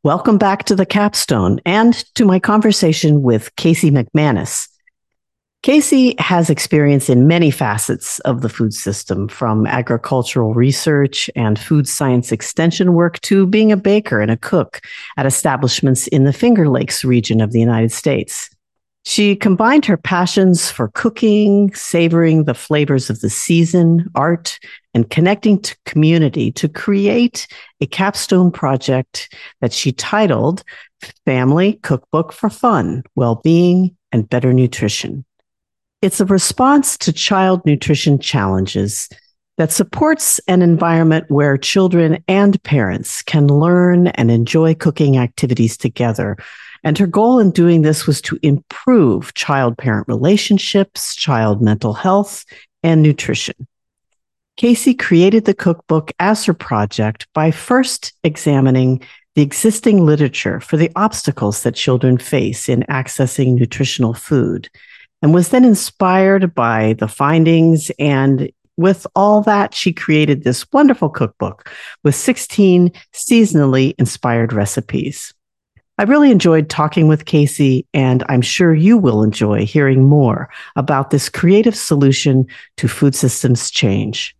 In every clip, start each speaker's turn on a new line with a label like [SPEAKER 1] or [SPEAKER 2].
[SPEAKER 1] Welcome back to the Capstone and to my conversation with Casey McManus. Casey has experience in many facets of the food system, from agricultural research and food science extension work to being a baker and a cook at establishments in the Finger Lakes region of the United States. She combined her passions for cooking, savoring the flavors of the season, art, and connecting to community to create a capstone project that she titled Family Cookbook for Fun, Well-Being, and Better Nutrition. It's a response to child nutrition challenges that supports an environment where children and parents can learn and enjoy cooking activities together. And her goal in doing this was to improve child-parent relationships, child mental health, and nutrition. Casey created the cookbook as her project by first examining the existing literature for the obstacles that children face in accessing nutritional food, and was then inspired by the findings. And with all that, she created this wonderful cookbook with 16 seasonally inspired recipes. I really enjoyed talking with Casey, and I'm sure you will enjoy hearing more about this creative solution to food systems change.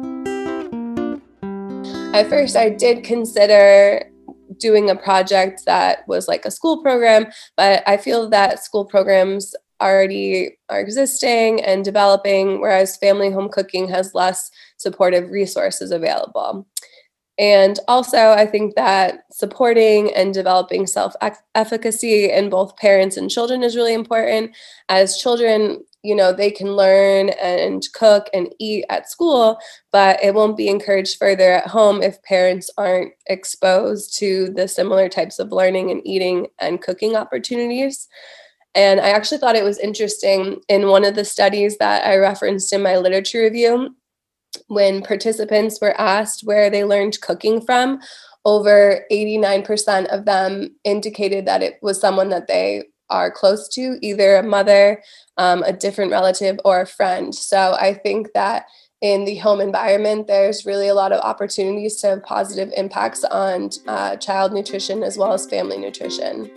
[SPEAKER 2] At first, I did consider doing a project that was like a school program, but I feel that school programs already are existing and developing, whereas family home cooking has less supportive resources available. And also, I think that supporting and developing self-efficacy in both parents and children is really important. As children, they can learn and cook and eat at school, but it won't be encouraged further at home if parents aren't exposed to the similar types of learning and eating and cooking opportunities. And I actually thought it was interesting in one of the studies that I referenced in my literature review, when participants were asked where they learned cooking from, over 89% of them indicated that it was someone that they are close to, either a mother, a different relative, or a friend. So I think that in the home environment, there's really a lot of opportunities to have positive impacts on child nutrition as well as family nutrition.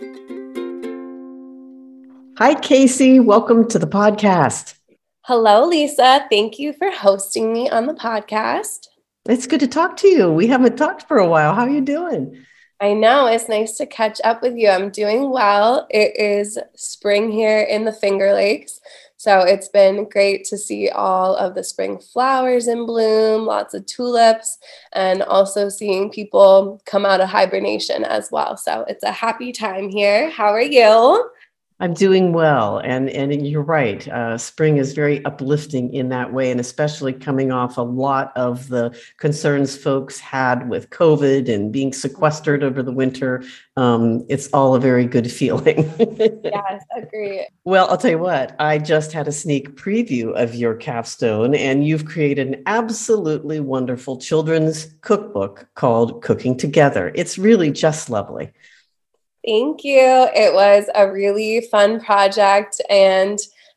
[SPEAKER 1] Hi, Casey. Welcome to the podcast.
[SPEAKER 2] Hello, Lisa. Thank you for hosting me on the podcast.
[SPEAKER 1] It's good to talk to you. We haven't talked for a while. How are you doing?
[SPEAKER 2] I know. It's nice to catch up with you. I'm doing well. It is spring here in the Finger Lakes, so it's been great to see all of the spring flowers in bloom, lots of tulips, and also seeing people come out of hibernation as well. So it's a happy time here. How are you?
[SPEAKER 1] I'm doing well. And you're right. Spring is very uplifting in that way, and especially coming off a lot of the concerns folks had with COVID and being sequestered over the winter. It's all a very good feeling.
[SPEAKER 2] Yes, agree.
[SPEAKER 1] Well, I'll tell you what, I just had a sneak preview of your capstone, and you've created an absolutely wonderful children's cookbook called Cooking Together. It's really just lovely.
[SPEAKER 2] Thank you. It was a really fun project, and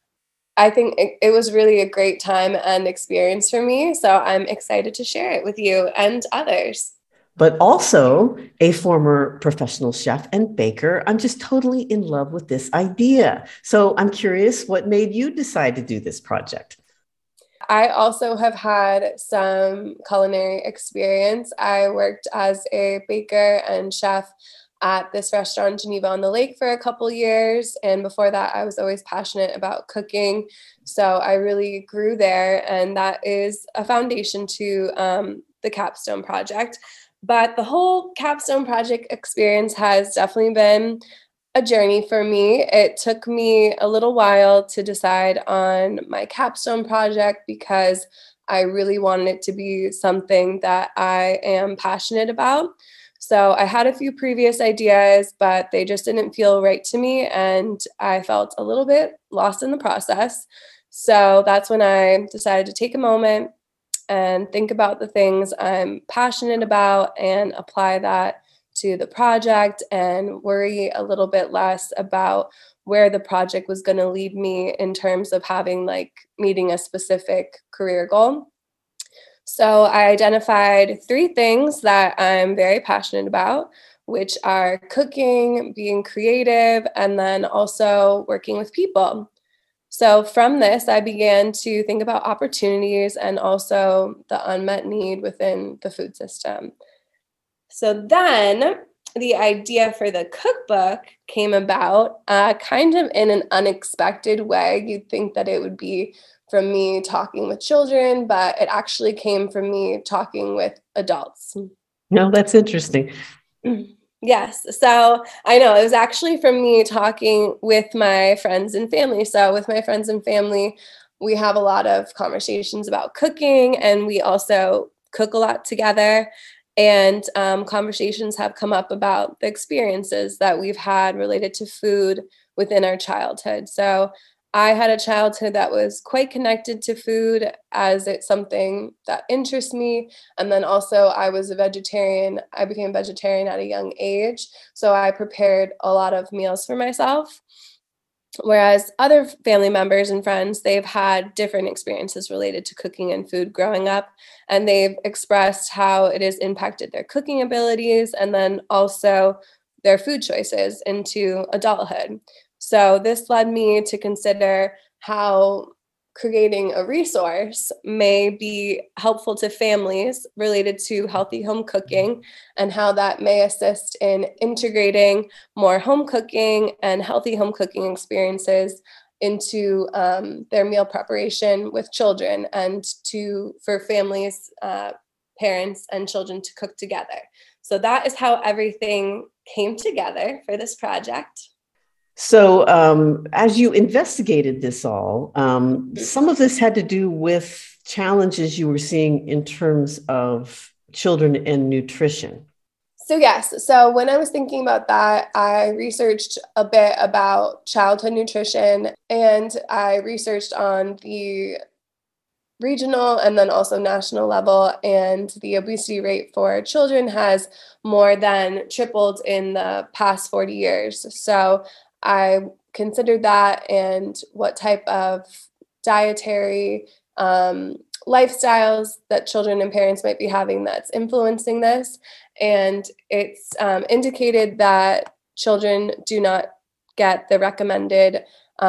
[SPEAKER 2] I think it was really a great time and experience for me. So I'm excited to share it with you and others.
[SPEAKER 1] But also a former professional chef and baker. I'm just totally in love with this idea. So I'm curious, what made you decide to do this project?
[SPEAKER 2] I also have had some culinary experience. I worked as a baker and chef at this restaurant, Geneva on the Lake, for a couple years. And before that, I was always passionate about cooking. So I really grew there. And that is a foundation to the Capstone Project. But the whole Capstone Project experience has definitely been a journey for me. It took me a little while to decide on my capstone project because I really wanted it to be something that I am passionate about. So I had a few previous ideas, but they just didn't feel right to me, and I felt a little bit lost in the process. So that's when I decided to take a moment and think about the things I'm passionate about and apply that to the project and worry a little bit less about where the project was going to lead me in terms of having meeting a specific career goal. So I identified three things that I'm very passionate about. which are cooking, being creative, and then also working with people. So from this, I began to think about opportunities and also the unmet need within the food system. So then the idea for the cookbook came about kind of in an unexpected way. You'd think that it would be from me talking with children, but it actually came from me talking with adults.
[SPEAKER 1] No, that's interesting.
[SPEAKER 2] Yes. So I know it was actually from me talking with my friends and family. So with my friends and family, we have a lot of conversations about cooking, and we also cook a lot together. And conversations have come up about the experiences that we've had related to food within our childhood. So I had a childhood that was quite connected to food, as it's something that interests me. And then also, I was a vegetarian. I became vegetarian at a young age. So I prepared a lot of meals for myself. Whereas other family members and friends, they've had different experiences related to cooking and food growing up. And they've expressed how it has impacted their cooking abilities and then also their food choices into adulthood. So this led me to consider how creating a resource may be helpful to families related to healthy home cooking, and how that may assist in integrating more home cooking and healthy home cooking experiences into their meal preparation with children, and for families, parents, and children to cook together. So that is how everything came together for this project.
[SPEAKER 1] So, as you investigated this all, some of this had to do with challenges you were seeing in terms of children and nutrition.
[SPEAKER 2] So, yes. So, when I was thinking about that, I researched a bit about childhood nutrition, and I researched on the regional and then also national level. And the obesity rate for children has more than tripled in the past 40 years. So, I considered that and what type of dietary lifestyles that children and parents might be having that's influencing this. And it's indicated that children do not get the recommended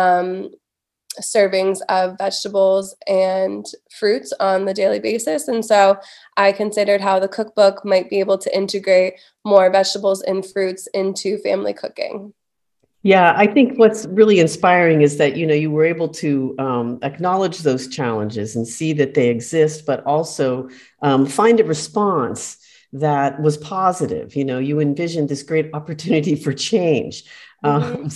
[SPEAKER 2] servings of vegetables and fruits on the daily basis. And so I considered how the cookbook might be able to integrate more vegetables and fruits into family cooking.
[SPEAKER 1] Yeah, I think what's really inspiring is that, you were able to acknowledge those challenges and see that they exist, but also find a response that was positive. You envisioned this great opportunity for change.
[SPEAKER 2] Mm-hmm.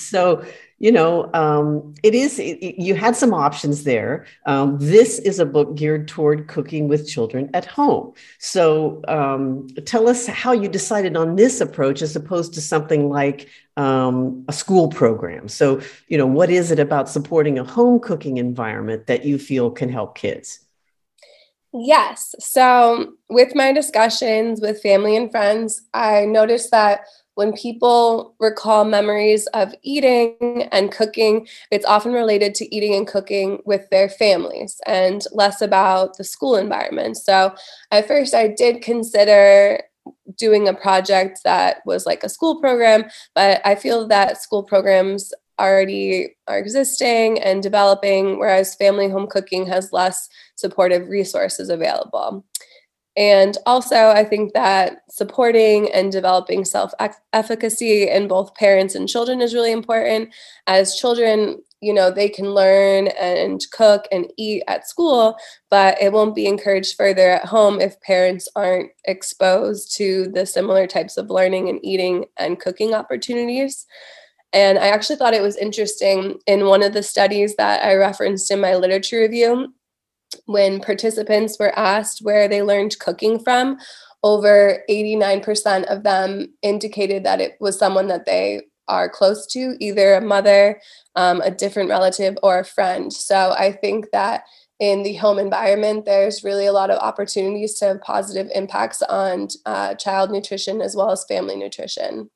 [SPEAKER 1] You had some options there. This is a book geared toward cooking with children at home. So tell us how you decided on this approach as opposed to something like a school program. So, what is it about supporting a home cooking environment that you feel can help kids?
[SPEAKER 2] Yes. So, with my discussions with family and friends, I noticed that when people recall memories of eating and cooking, it's often related to eating and cooking with their families and less about the school environment. So, at first, I did consider doing a project that was like a school program, but I feel that school programs already are existing and developing, whereas family home cooking has less supportive resources available. And also, I think that supporting and developing self efficacy in both parents and children is really important. As children, they can learn and cook and eat at school, but it won't be encouraged further at home if parents aren't exposed to the similar types of learning and eating and cooking opportunities. And I actually thought it was interesting in one of the studies that I referenced in my literature review, when participants were asked where they learned cooking from, over 89% of them indicated that it was someone that they are close to, either a mother, a different relative, or a friend. So I think that in the home environment, there's really a lot of opportunities to have positive impacts on child nutrition as well as family nutrition.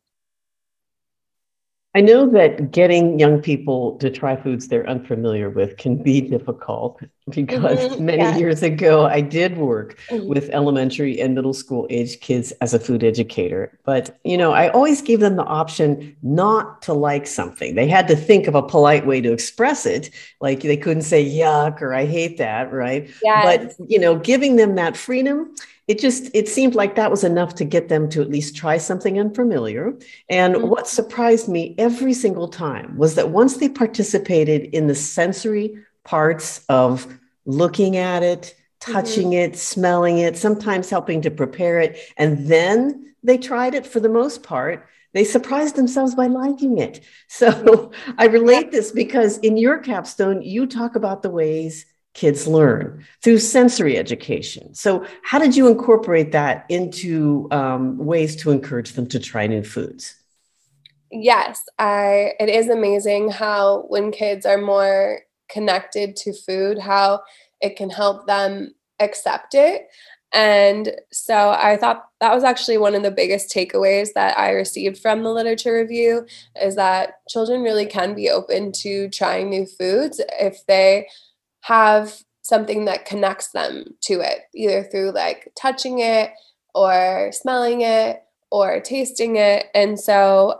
[SPEAKER 1] I know that getting young people to try foods they're unfamiliar with can be difficult. because many
[SPEAKER 2] Yeah.
[SPEAKER 1] years ago I did work
[SPEAKER 2] Mhm.
[SPEAKER 1] with elementary and middle school age kids as a food educator. But, I always gave them the option not to like something. They had to think of a polite way to express it. Like they couldn't say yuck or I hate that, right? But,
[SPEAKER 2] Yes.
[SPEAKER 1] giving them that freedom, it seemed like that was enough to get them to at least try something unfamiliar. And
[SPEAKER 2] Mhm.
[SPEAKER 1] what surprised me every single time was that once they participated in the sensory parts of looking at it,
[SPEAKER 2] Mhm.
[SPEAKER 1] touching it, smelling it, sometimes helping to prepare it, and then they tried it for the most part, they surprised themselves by liking it. So I
[SPEAKER 2] Yeah.
[SPEAKER 1] relate this because in your capstone, you talk about the ways kids learn through sensory education. So, how did you incorporate that into ways to encourage them to try new foods?
[SPEAKER 2] Yes, I it is amazing how when kids are more connected to food, how it can help them accept it. And so I thought that was actually one of the biggest takeaways that I received from the literature review is that children really can be open to trying new foods if they have something that connects them to it, either through like touching it or smelling it or tasting it. And so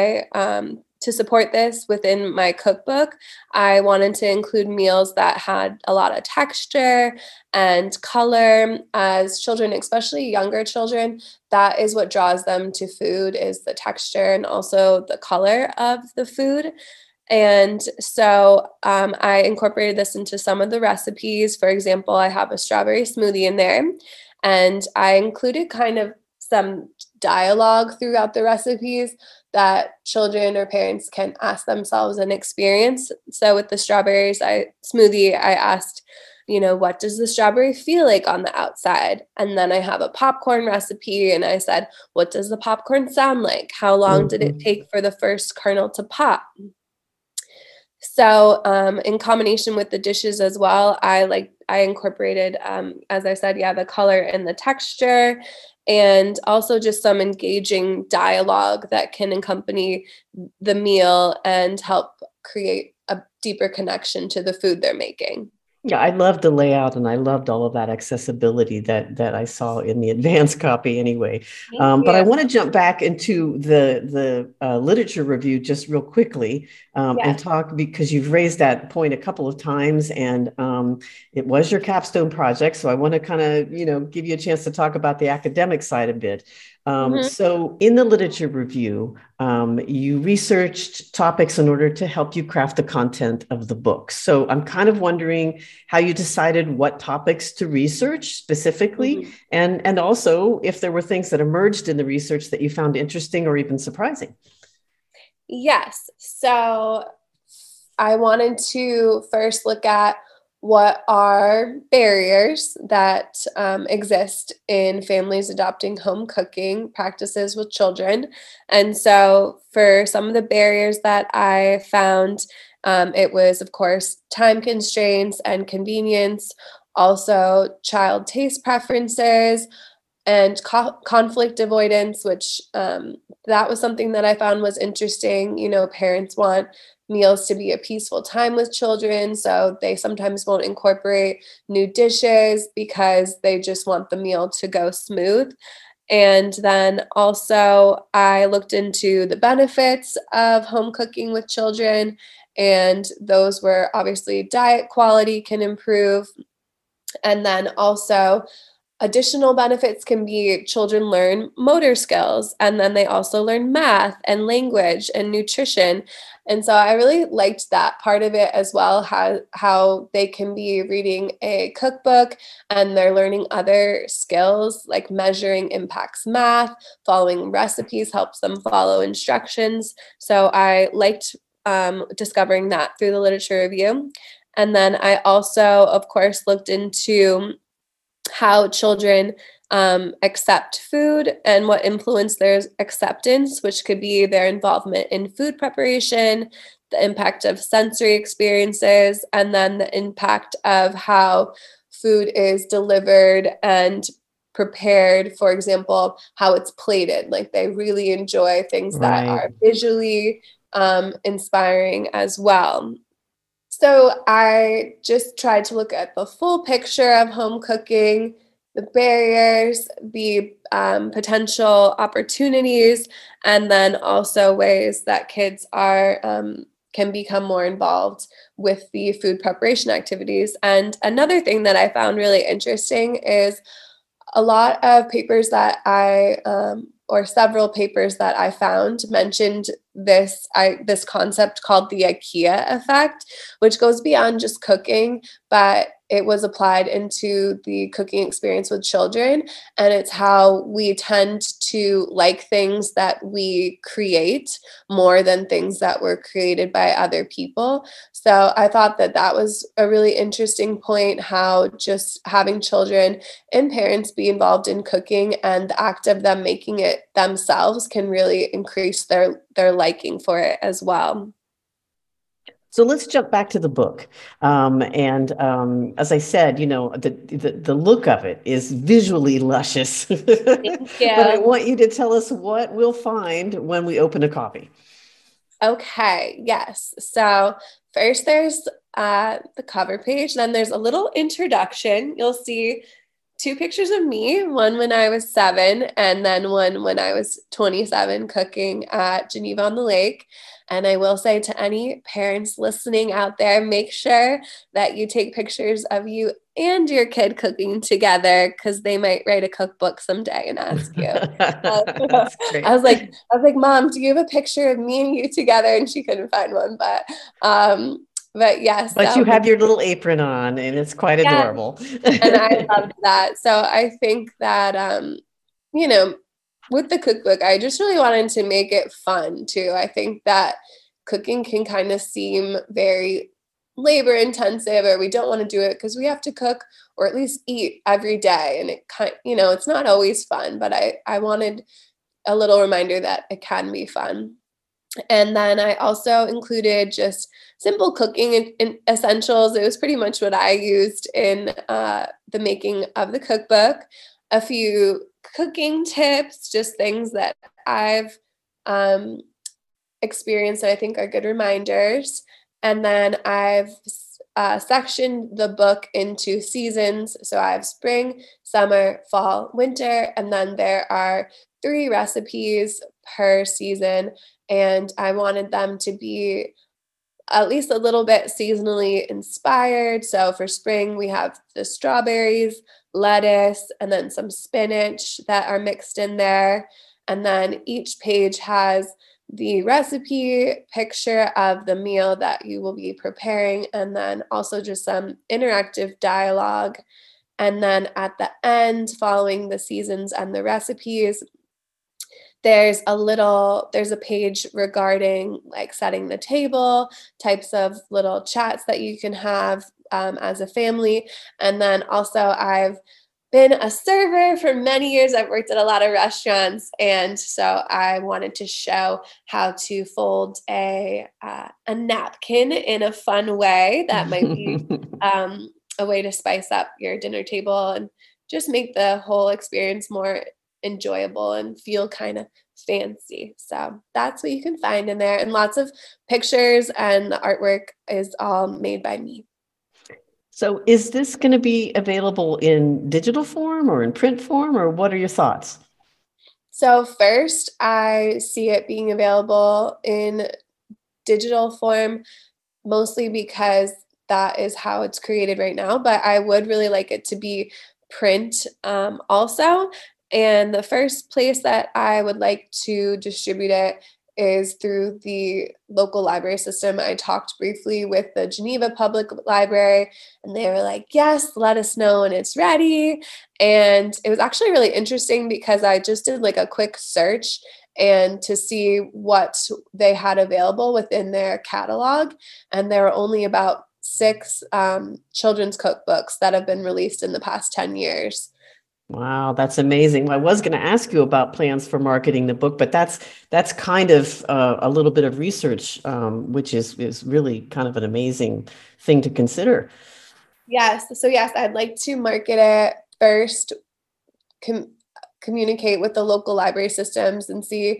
[SPEAKER 2] to support this within my cookbook, I wanted to include meals that had a lot of texture and color. As children, especially younger children, that is what draws them to food is the texture and also the color of the food. And so I incorporated this into some of the recipes. For example, I have a strawberry smoothie in there, and I included kind of some dialogue throughout the recipes that children or parents can ask themselves and experience. So with the smoothie, I asked, what does the strawberry feel like on the outside? And then I have a popcorn recipe, and I said, what does the popcorn sound like? How long did it
[SPEAKER 1] Mhm.
[SPEAKER 2] take for the first kernel to pop? So, in combination with the dishes as well, I incorporated, as I said, yeah, the color and the texture, and also just some engaging dialogue that can accompany the meal and help create a deeper connection to the food they're making.
[SPEAKER 1] Yeah, I loved the layout and I loved all of that accessibility that I saw in the advanced copy anyway.
[SPEAKER 2] Thank
[SPEAKER 1] But I
[SPEAKER 2] you.
[SPEAKER 1] want to jump back into the literature review just real quickly and
[SPEAKER 2] Yes.
[SPEAKER 1] talk because you've raised that point a couple of times and it was your capstone project. So I want to kind of, give you a chance to talk about the academic side a bit.
[SPEAKER 2] Mhm.
[SPEAKER 1] So in the literature review, you researched topics in order to help you craft the content of the book. So I'm kind of wondering how you decided what topics to research specifically,
[SPEAKER 2] Mhm.
[SPEAKER 1] and also if there were things that emerged in the research that you found interesting or even surprising.
[SPEAKER 2] Yes. So I wanted to first look at what are barriers that exist in families adopting home cooking practices with children. And so, for some of the barriers that I found, it was, of course, time constraints and convenience, also child taste preferences, and conflict avoidance, which that was something that I found was interesting. Parents want meals to be a peaceful time with children, so they sometimes won't incorporate new dishes because they just want the meal to go smooth. And then also, I looked into the benefits of home cooking with children, and those were obviously diet quality can improve. And then also, additional benefits can be children learn motor skills, and then they also learn math and language and nutrition. And so I really liked that part of it as well, how they can be reading a cookbook and they're learning other skills like measuring impacts math, following recipes helps them follow instructions. So I liked discovering that through the literature review. And then I also, of course, looked into how children accept food and what influence their acceptance, which could be their involvement in food preparation, the impact of sensory experiences, and then the impact of how food is delivered and prepared. For example, how it's plated. Like they really enjoy things that
[SPEAKER 1] Right.
[SPEAKER 2] are visually inspiring as well. So I just tried to look at the full picture of home cooking, the barriers, the potential opportunities, and then also ways that kids are can become more involved with the food preparation activities. And another thing that I found really interesting is a lot of papers that or several papers that I found mentioned this concept called the IKEA effect, which goes beyond just cooking, but it was applied into the cooking experience with children. And it's how we tend to like things that we create more than things that were created by other people. So I thought that that was a really interesting point, how just having children and parents be involved in cooking and the act of them making it themselves can really increase their liking for it as well.
[SPEAKER 1] So let's jump back to the book. As I said, the look of it is visually luscious.
[SPEAKER 2] Thank
[SPEAKER 1] But I
[SPEAKER 2] you.
[SPEAKER 1] want you to tell us what we'll find when we open a copy.
[SPEAKER 2] Okay, yes. So first there's the cover page, then there's a little introduction. You'll see two pictures of me, one when I was 7, and then one when I was 27 cooking at Geneva on the Lake. And I will say to any parents listening out there, make sure that you take pictures of you and your kid cooking together, because they might write a cookbook someday and ask you.
[SPEAKER 1] That's
[SPEAKER 2] I
[SPEAKER 1] great.
[SPEAKER 2] was like, Mom, do you have a picture of me and you together? And she couldn't find one, but yes,
[SPEAKER 1] But you have your little apron on, and it's quite
[SPEAKER 2] yeah,
[SPEAKER 1] adorable.
[SPEAKER 2] and I loved that. So I think that you know, with the cookbook, I just really wanted to make it fun too. I think that cooking can kind of seem very labor intensive, or we don't want to do it because we have to cook or at least eat every day, and it's not always fun. But I wanted a little reminder that it can be fun. And then I also included just simple cooking and essentials. It was pretty much what I used in the making of the cookbook. A few cooking tips, just things that I've um, experienced that I think are good reminders. And then I've sectioned the book into seasons. So I have spring, summer, fall, winter, and then there are 3 recipes per season. And I wanted them to be at least a little bit seasonally inspired. So for spring, we have the strawberries, lettuce, and then some spinach that are mixed in there. And then each page has the recipe, picture of the meal that you will be preparing, and then also just some interactive dialogue. And then at the end, following the seasons and the recipes, there's a page regarding like setting the table, types of little chats that you can have as a family. And then also I've been a server for many years. I've worked at a lot of restaurants, and so I wanted to show how to fold a napkin in a fun way that might be a way to spice up your dinner table and just make the whole experience more enjoyable and feel kind of fancy. So that's what you can find in there. And lots of pictures, and the artwork is all made by me.
[SPEAKER 1] So is this going to be available in digital form or in print form, or what are your thoughts?
[SPEAKER 2] So, first, I see it being available in digital form, mostly because that is how it's created right now. But I would really like it to be print also. And the first place that I would like to distribute it is through the local library system. I talked briefly with the Geneva Public Library, and they were like, yes, let us know when it's ready. And it was actually really interesting because I just did like a quick search and to see what they had available within their catalog. And there are only about 6 children's cookbooks that have been released in the past 10 years.
[SPEAKER 1] Wow, that's amazing. Well, I was going to ask you about plans for marketing the book, but that's kind of a little bit of research, which is really kind of an amazing thing to consider.
[SPEAKER 2] Yes. So, yes, I'd like to market it first, com- communicate with the local library systems and see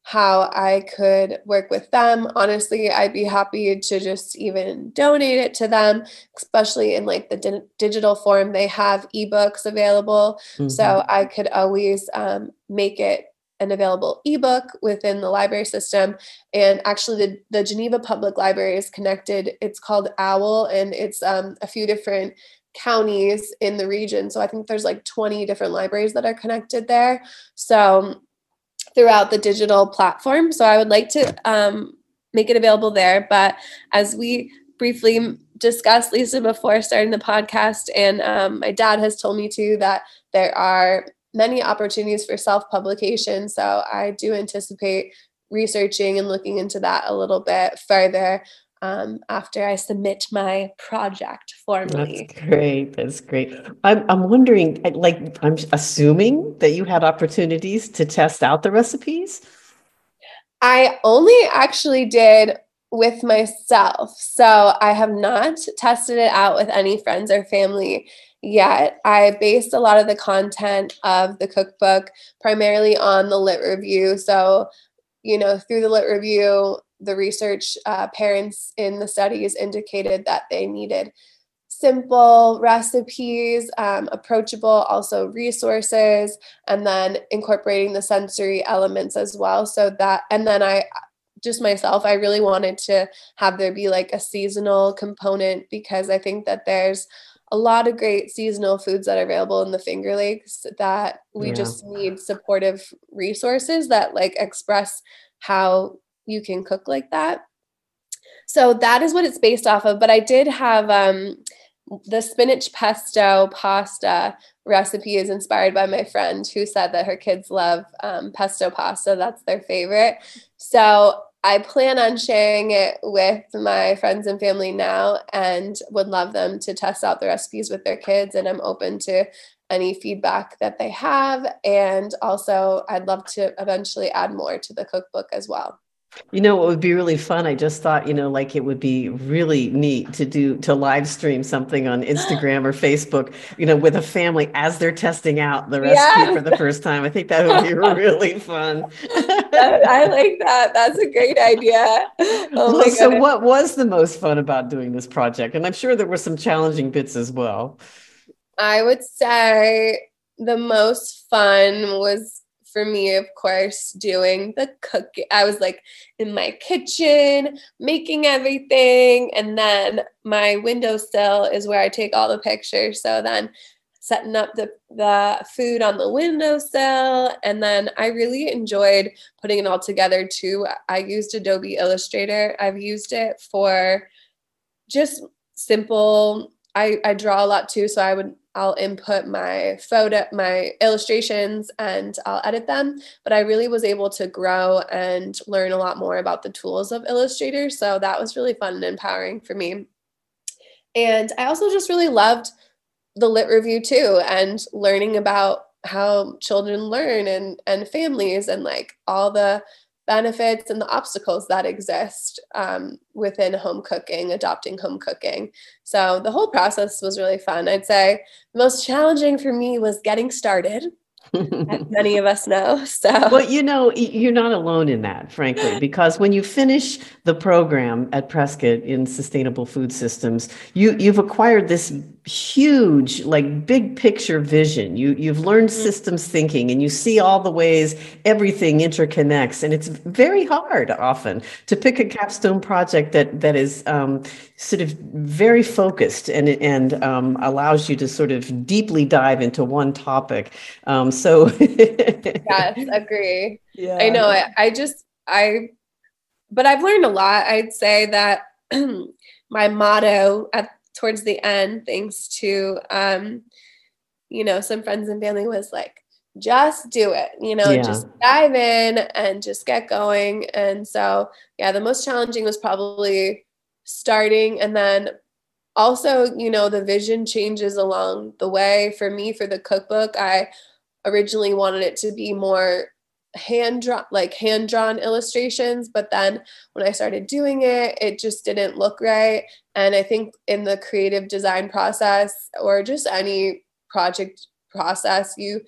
[SPEAKER 2] how I could work with them. Honestly, I'd be happy to just even donate it to them, especially in like the digital form. They have ebooks available. So I could always make it an available ebook within the library system. And actually, the Geneva Public Library is connected. It's called OWL, and it's a few different counties in the region. So I think there's like 20 different libraries that are connected there. So throughout the digital platform. So I would like to make it available there. But as we briefly discussed, Lisa, before starting the podcast, and my dad has told me too, that there are many opportunities for self-publication. So I do anticipate researching and looking into that a little bit further after I submit my project formally.
[SPEAKER 1] That's great. That's great. I'm wondering, like, I'm assuming that you had opportunities to test out the recipes.
[SPEAKER 2] I only actually did with myself. So I have not tested it out with any friends or family yet. I based a lot of the content of the cookbook primarily on the lit review. So, through the lit review, the research parents in the studies indicated that they needed simple recipes, approachable, also resources, and then incorporating the sensory elements as well. So that, and then I just myself, I really wanted to have there be like a seasonal component, because I think that there's a lot of great seasonal foods that are available in the Finger Lakes that we just need supportive resources that like express how you can cook like that. So that is what it's based off of. But I did have the spinach pesto pasta recipe is inspired by my friend who said that her kids love pesto pasta. That's their favorite. So I plan on sharing it with my friends and family now, and would love them to test out the recipes with their kids. And I'm open to any feedback that they have. And also, I'd love to eventually add more to the cookbook as well.
[SPEAKER 1] What would be really fun? I just thought, like it would be really neat to live stream something on Instagram or Facebook, with a family as they're testing out the recipe for the first time. I think that would be really fun.
[SPEAKER 2] I like that. That's a great idea. Oh
[SPEAKER 1] well, so what was the most fun about doing this project? And I'm sure there were some challenging bits as well.
[SPEAKER 2] I would say the most fun was for me, of course, doing the cooking. I was like in my kitchen making everything. And then my windowsill is where I take all the pictures. So then setting up the food on the windowsill. And then I really enjoyed putting it all together too. I used Adobe Illustrator. I've used it for just simple. I draw a lot too. So I'll input my illustrations, and I'll edit them. But I really was able to grow and learn a lot more about the tools of Illustrator. So that was really fun and empowering for me. And I also just really loved the lit review too, and learning about how children learn and families, and like all the benefits and the obstacles that exist within home cooking, adopting home cooking. So the whole process was really fun. I'd say the most challenging for me was getting started, as many of us know. So,
[SPEAKER 1] well, you're not alone in that, frankly, because when you finish the program at Prescott in sustainable food systems, you've acquired this huge, like big picture vision. You've learned systems thinking, and you see all the ways everything interconnects. And it's very hard often to pick a capstone project that is sort of very focused and allows you to sort of deeply dive into one topic.
[SPEAKER 2] Yes, agree. Yeah. I know. But I've learned a lot. I'd say that my motto towards the end, thanks to, some friends and family, was like, just do it, just dive in and just get going. And so, the most challenging was probably starting. And then also, the vision changes along the way. For me, for the cookbook, I originally wanted it to be more hand-drawn illustrations, but then when I started doing it, it just didn't look right. And I think in the creative design process, or just any project process, you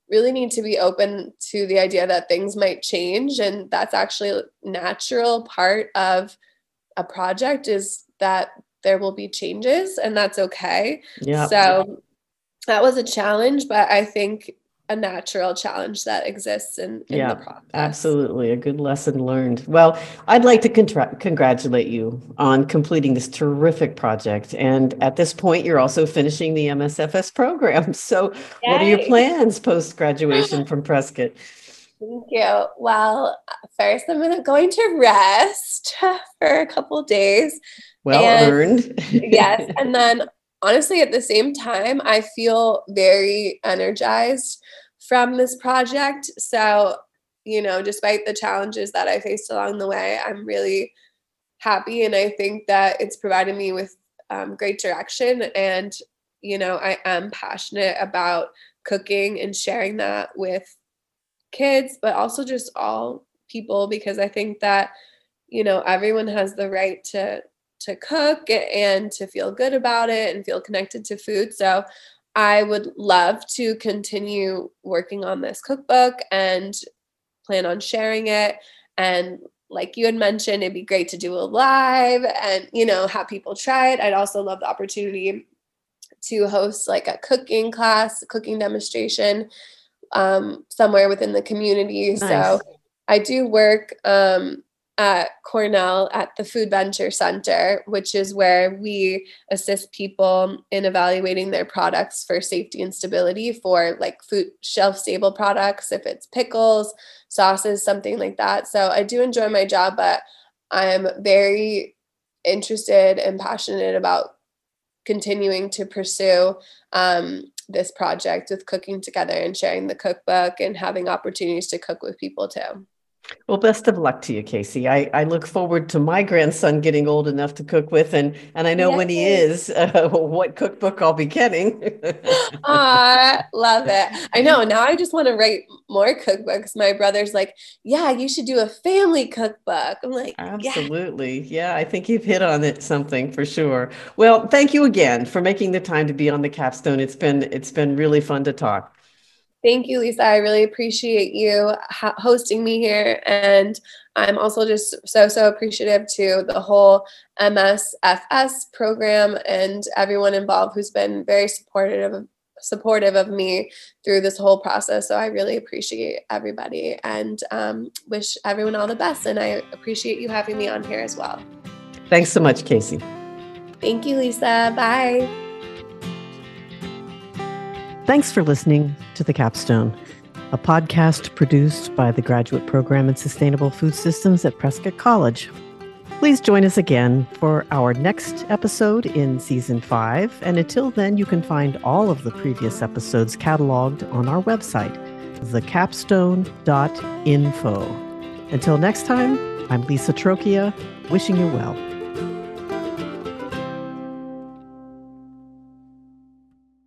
[SPEAKER 2] really need to be open to the idea that things might change. And that's actually a natural part of a project, is that there will be changes, and that's okay.
[SPEAKER 1] Yeah.
[SPEAKER 2] So that was a challenge, but I think a natural challenge that exists in the process.
[SPEAKER 1] Absolutely. A good lesson learned. Well, I'd like to congratulate you on completing this terrific project. And at this point, you're also finishing the MSFS program. So
[SPEAKER 2] Yay.
[SPEAKER 1] What are your plans post-graduation from Prescott?
[SPEAKER 2] Thank you. Well, first I'm going to rest for a couple of days.
[SPEAKER 1] Well earned.
[SPEAKER 2] Yes. And then honestly, at the same time, I feel very energized from this project. So, despite the challenges that I faced along the way, I'm really happy. And I think that it's provided me with great direction. And, I am passionate about cooking and sharing that with kids, but also just all people, because I think that, everyone has the right to cook and to feel good about it and feel connected to food. So I would love to continue working on this cookbook and plan on sharing it. And like you had mentioned, it'd be great to do a live and, have people try it. I'd also love the opportunity to host like a cooking class, cooking demonstration somewhere within the community. Nice. So I do work at Cornell at the Food Venture Center, which is where we assist people in evaluating their products for safety and stability for like food shelf stable products, if it's pickles, sauces, something like that. So I do enjoy my job, but I'm very interested and passionate about continuing to pursue this project with Cooking Together and sharing the cookbook and having opportunities to cook with people too.
[SPEAKER 1] Well, best of luck to you, Casey. I look forward to my grandson getting old enough to cook with, and I know when he is, what cookbook I'll be getting.
[SPEAKER 2] Love it. I know. Now I just want to write more cookbooks. My brother's like, yeah, you should do a family cookbook. I'm like,
[SPEAKER 1] absolutely. Yeah, I think you've hit on it something for sure. Well, thank you again for making the time to be on the Capstone. It's been really fun to talk.
[SPEAKER 2] Thank you, Lisa. I really appreciate you hosting me here. And I'm also just so appreciative to the whole MSFS program and everyone involved who's been very supportive of me through this whole process. So I really appreciate everybody and wish everyone all the best. And I appreciate you having me on here as well.
[SPEAKER 1] Thanks so much, Casey.
[SPEAKER 2] Thank you, Lisa. Bye.
[SPEAKER 1] Thanks for listening to The Capstone, a podcast produced by the Graduate Program in Sustainable Food Systems at Prescott College. Please join us again for our next episode in Season 5. And until then, you can find all of the previous episodes cataloged on our website, thecapstone.info. Until next time, I'm Lisa Trocchia, wishing you well.